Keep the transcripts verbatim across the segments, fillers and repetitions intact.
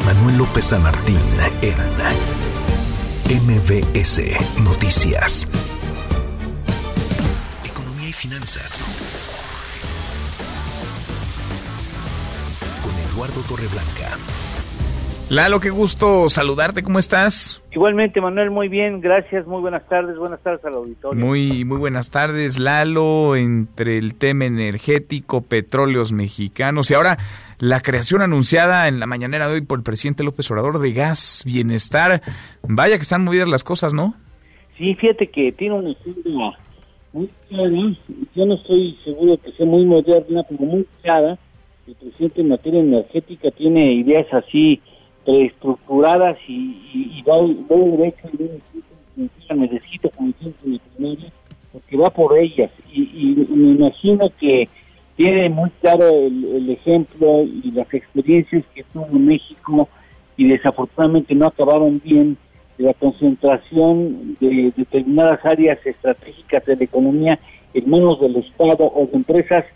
Manuel López San Martín en M V S Noticias. Economía y finanzas. Con Eduardo Torreblanca. Lalo, qué gusto saludarte, ¿cómo estás? Igualmente, Manuel, muy bien, gracias, muy buenas tardes, buenas tardes al auditorio. Muy, muy buenas tardes, Lalo, entre el tema energético, petróleos mexicanos y ahora la creación anunciada en la mañanera de hoy por el presidente López Obrador de Gas Bienestar. Vaya que están movidas las cosas, ¿no? Sí, fíjate que tiene una agenda muy clara, yo no estoy seguro que sea muy moderna, pero muy clara. El presidente en materia energética tiene ideas así preestructuradas y, y, y va, va derecho y me desquito como siempre en la primaria, porque va por ellas y, y, y me imagino que tiene muy claro el, el ejemplo y las experiencias que tuvo en México y desafortunadamente no acabaron bien, de la concentración de determinadas áreas estratégicas de la economía en manos del Estado o de empresas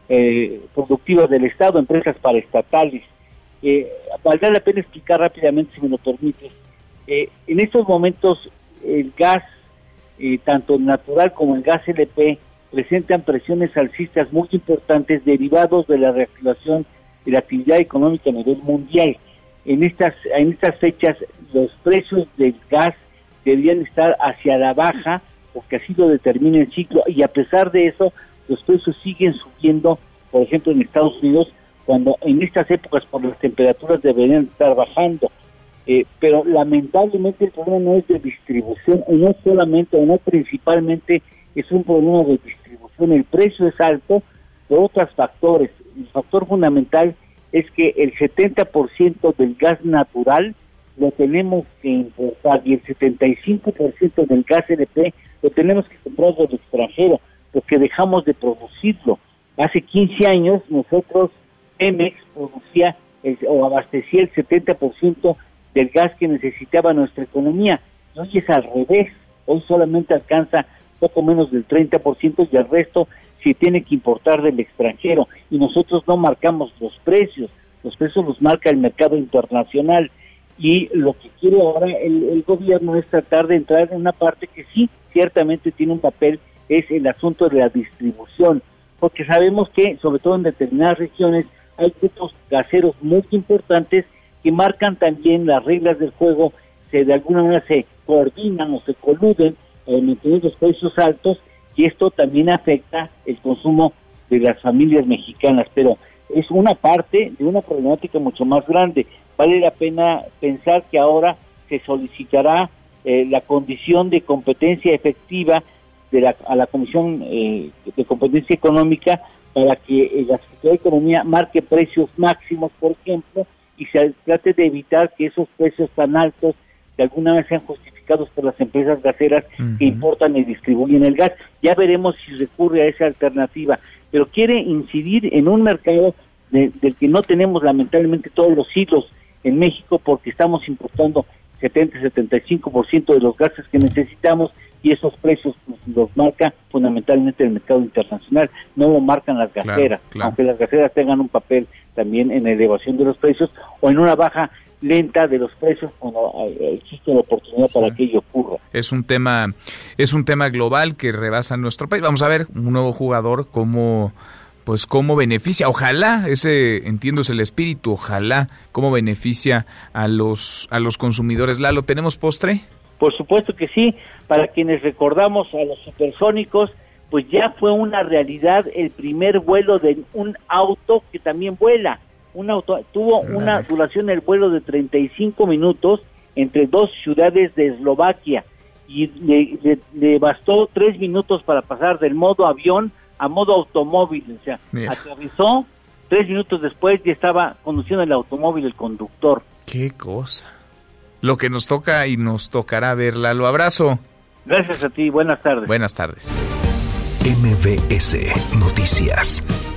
eh, productivas del Estado, empresas paraestatales. Eh, valdrá la pena explicar rápidamente, si me lo permites. Eh, en estos momentos el gas, eh, tanto natural como el gas L P, presentan presiones alcistas muy importantes derivados de la reactivación de la actividad económica a nivel mundial. En estas, en estas fechas los precios del gas deberían estar hacia la baja, porque así lo determina el ciclo, y a pesar de eso los precios siguen subiendo, por ejemplo en Estados Unidos, cuando en estas épocas por las temperaturas deberían estar bajando, eh, pero lamentablemente el problema no es de distribución, o no solamente, o no principalmente es un problema de distribución, el precio es alto por otros factores. El factor fundamental es que el setenta por ciento del gas natural lo tenemos que importar y el setenta y cinco por ciento del gas L P lo tenemos que comprar del extranjero, porque dejamos de producirlo. Hace quince años nosotros Pemex producía el, o abastecía el setenta por ciento del gas que necesitaba nuestra economía. Hoy es al revés, hoy solamente alcanza poco menos del treinta por ciento y el resto se tiene que importar del extranjero. Y nosotros no marcamos los precios, los precios los marca el mercado internacional. Y lo que quiere ahora el, el gobierno es tratar de entrar en una parte que sí, ciertamente tiene un papel, es el asunto de la distribución, porque sabemos que, sobre todo en determinadas regiones, hay grupos gaseros muy importantes que marcan también las reglas del juego, que de alguna manera se coordinan o se coluden para mantener los precios altos, y esto también afecta el consumo de las familias mexicanas, pero es una parte de una problemática mucho más grande. Vale la pena pensar que ahora se solicitará eh, la condición de competencia efectiva de la, a la Comisión eh, de Competencia Económica para que eh, la Secretaría de Economía marque precios máximos, por ejemplo, y se trate de evitar que esos precios tan altos de alguna vez sean justificados por las empresas gaseras uh-huh. que importan y distribuyen el gas. Ya veremos si recurre a esa alternativa, pero quiere incidir en un mercado de, del que no tenemos lamentablemente todos los hilos en México, porque estamos importando setenta a setenta y cinco por ciento de los gases que necesitamos, y esos precios pues, los marca fundamentalmente el mercado internacional, no lo marcan las gaseras, claro, claro. aunque las gaseras tengan un papel también en la elevación de los precios o en una baja lenta de los precios cuando existe la oportunidad sí. para que ello ocurra. Es un tema, es un tema global que rebasa nuestro país. Vamos a ver un nuevo jugador cómo, pues cómo beneficia, ojalá, ese entiendo es el espíritu, ojalá cómo beneficia a los a los consumidores. Lalo, ¿tenemos postre? Por supuesto que sí. Para quienes recordamos a los supersónicos, pues ya fue una realidad el primer vuelo de un auto que también vuela. Un auto tuvo una duración del vuelo de treinta y cinco minutos entre dos ciudades de Eslovaquia y le, le, le bastó tres minutos para pasar del modo avión a modo automóvil. O sea, Mira. aterrizó, tres minutos después ya estaba conduciendo el automóvil el conductor. ¡Qué cosa! Lo que nos toca y nos tocará ver. Lalo, abrazo. Gracias a ti, buenas tardes. Buenas tardes. M V S Noticias.